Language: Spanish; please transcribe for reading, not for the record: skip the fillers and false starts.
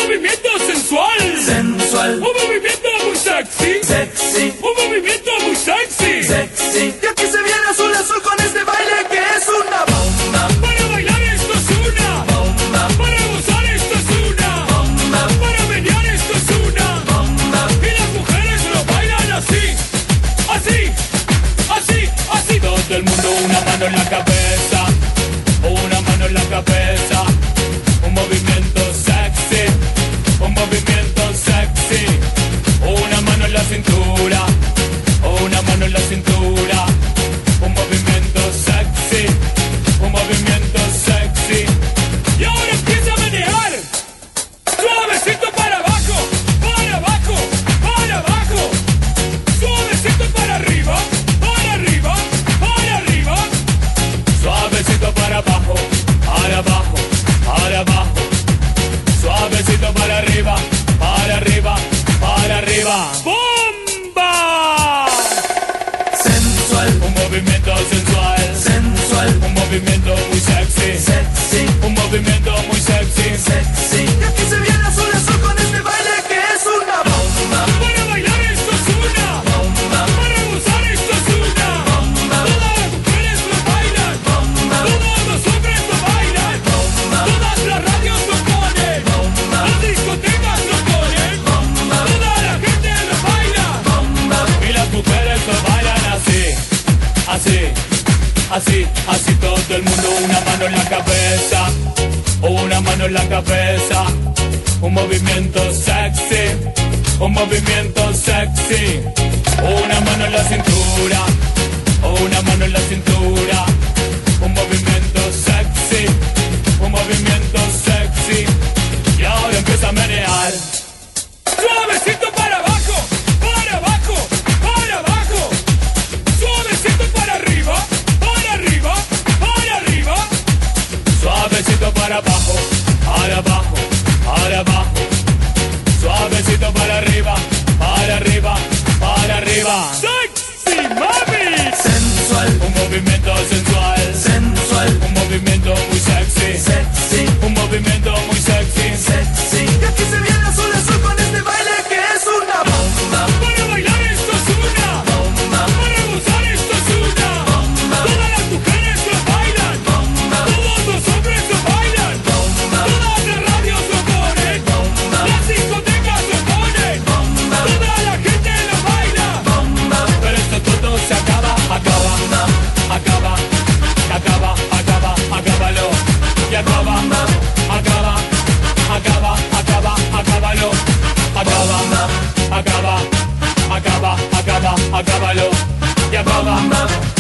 movimiento sensual, sensual, un movimiento muy sexy, sexy, un movimiento muy sexy, sexy. Y aquí se viene azul azul con este baile que es una bomba. Para bailar esto es una bomba, para gozar esto es una bomba, para menear esto es una bomba. y las mujeres lo bailan así, así, así, así. Todo el mundo una mano en la cabeza, una mano en la cabeza, un movimiento sexy, un movimiento sexy, una mano en la cintura, una mano en la cintura, un movimiento sexy, un movimiento sexy. Y ahora empieza a menear, suavecito para abajo, para abajo, para abajo, suavecito para arriba, para arriba, para arriba, suavecito para abajo, para abajo, para abajo, suavecito para arriba, para arriba, para arriba. ¡Bomba! Sensual, Un movimiento sensual, sensual, un movimiento muy sexy, sexy, un movimiento muy sexy. sexy. Y aquí se viene azul azul con este baile que es una bomba. Para bailar esto es una Bomba, para gozar esto es una bomba, todas las mujeres lo bailan, bomba, todos los hombres lo bailan, bomba, todas las radios lo ponen, bomba, las discotecas lo ponen, bomba, toda la gente lo baila bomba. y las mujeres lo bailan así, así, así, así. Todo el mundo una mano en la cabeza, una mano en la cabeza, un movimiento sexy, un movimiento sexy, una mano en la cintura, una mano en la cintura, un movimiento sexy, un movimiento sexy. Y ahora empieza a menear, suavecito para abajo, para abajo, para abajo, suavecito para arriba, para arriba, para arriba, suavecito para abajo, para abajo, para abajo, suavecito para arriba, para arriba, para arriba. ¡Sexy, mami! Sensual, Un movimiento sensual, sensual, un movimiento muy sexy, sexy, un movimiento muy sexy. sexy. Y aquí se viene azul azul con este baile que es una bomba. Para bailar esto es una Bomba, para gozar esto es una bomba, todas las mujeres lo bailan, bomba, todos los hombres lo bailan, bomba, todas las radios lo ponen, bomba, las discotecas lo ponen, bomba, toda la gente lo baila. bomba, Pero esto todo se acaba, acaba, acaba, acaba, acaba, acábalo. Y acaba, acaba, acaba, acaba, acábalo. Acaba, acaba, acaba, acaba, acábalo. Y acaba,